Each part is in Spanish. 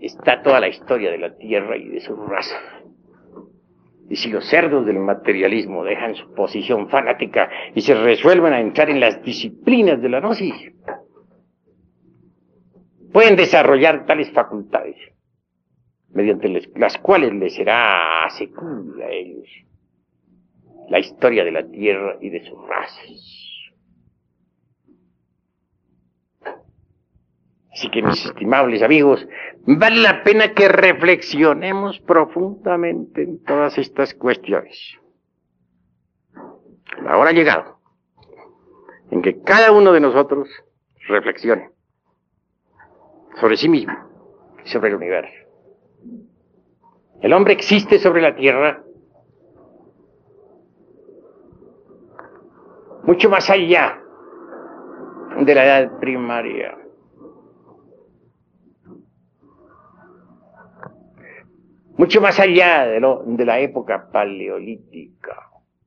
está toda la historia de la Tierra y de su raza. Y si los cerdos del materialismo dejan su posición fanática y se resuelven a entrar en las disciplinas de la gnosis, pueden desarrollar tales facultades, mediante las cuales les será asequible a ellos la historia de la Tierra y de sus razas. Así que, mis estimables amigos, vale la pena que reflexionemos profundamente en todas estas cuestiones. La hora ha llegado en que cada uno de nosotros reflexione sobre sí mismo y sobre el universo. El hombre existe sobre la Tierra mucho más allá de la edad primaria. Mucho más allá de la época paleolítica.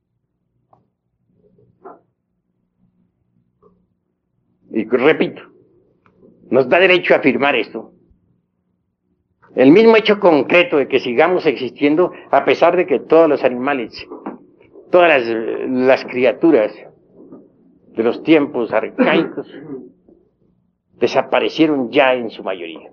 Y repito, nos da derecho a afirmar esto. El mismo hecho concreto de que sigamos existiendo a pesar de que todos los animales, todas las criaturas de los tiempos arcaicos desaparecieron ya en su mayoría.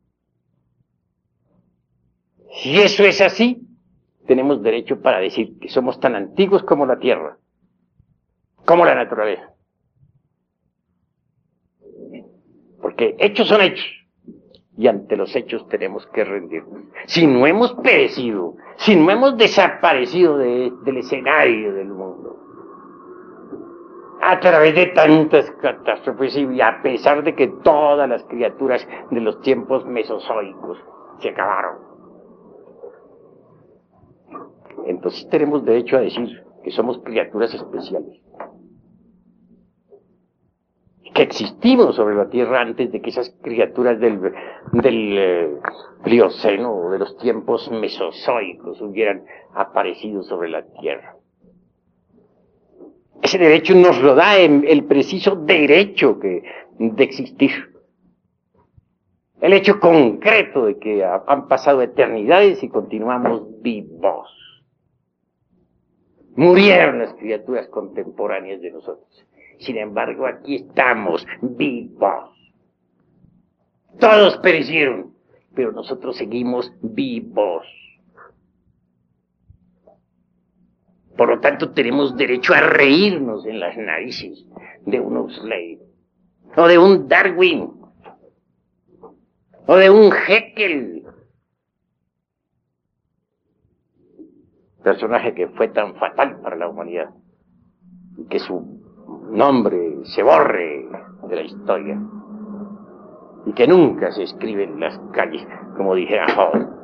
Si eso es así, tenemos derecho para decir que somos tan antiguos como la Tierra, como la naturaleza. Porque hechos son hechos, y ante los hechos tenemos que rendirnos. Si no hemos perecido, si no hemos desaparecido del escenario del mundo, a través de tantas catástrofes y a pesar de que todas las criaturas de los tiempos mesozoicos se acabaron, entonces tenemos derecho a decir que somos criaturas especiales, que existimos sobre la Tierra antes de que esas criaturas del Plioceno o de los tiempos mesozoicos hubieran aparecido sobre la Tierra. Ese derecho nos lo da el preciso derecho de existir. El hecho concreto de que han pasado eternidades y continuamos vivos. Murieron las criaturas contemporáneas de nosotros. Sin embargo, aquí estamos vivos. Todos perecieron, pero nosotros seguimos vivos. Por lo tanto, tenemos derecho a reírnos en las narices de un Huxley, o de un Darwin, o de un Haeckel, personaje que fue tan fatal para la humanidad, y que su nombre se borre de la historia, y que nunca se escribe en las calles, como dijera Hall.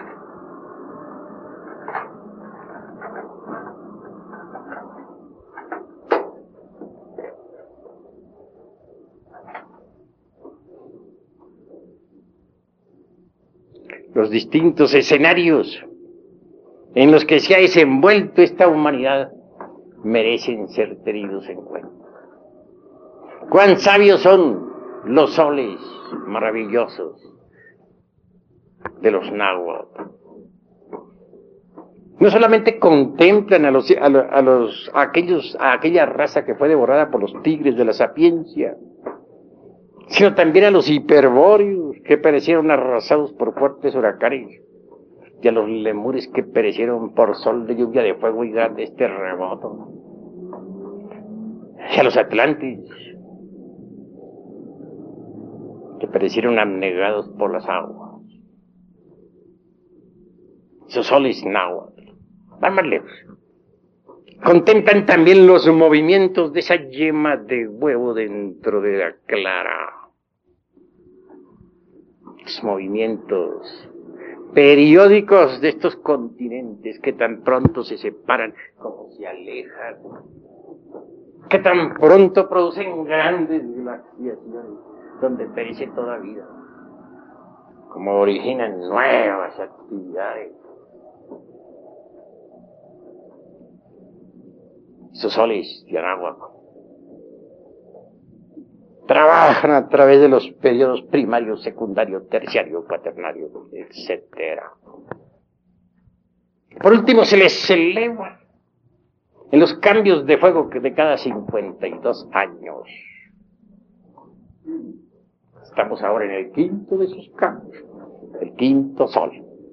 Los distintos escenarios en los que se ha desenvuelto esta humanidad merecen ser tenidos en cuenta. Cuán sabios son los soles maravillosos de los náhuatl. No solamente contemplan a aquella raza que fue devorada por los tigres de la sapiencia, sino también a los hiperbóreos que perecieron arrasados por fuertes huracanes, y a los lemures que perecieron por sol de lluvia de fuego y grandes terremotos, y a los atlantes que perecieron abnegados por las aguas. Esos soles náhuatl van más lejos. Contemplan también los movimientos de esa yema de huevo dentro de la clara. Los movimientos periódicos de estos continentes que tan pronto se separan como se alejan, que tan pronto producen grandes glaciaciones donde perece toda vida, como originan nuevas actividades. Esos soles de Anáhuac trabajan a través de los periodos primario, secundario, terciario, cuaternario, etcétera. Por último, se les eleva en los cambios de fuego que de cada 52 años. Estamos ahora en el quinto de esos cambios, el quinto sol.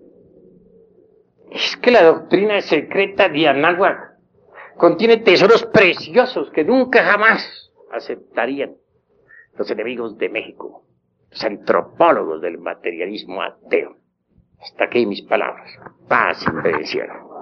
Es que la doctrina secreta de Anáhuac contiene tesoros preciosos que nunca jamás aceptarían los enemigos de México, los antropólogos del materialismo ateo. Hasta aquí mis palabras. Paz y bendición.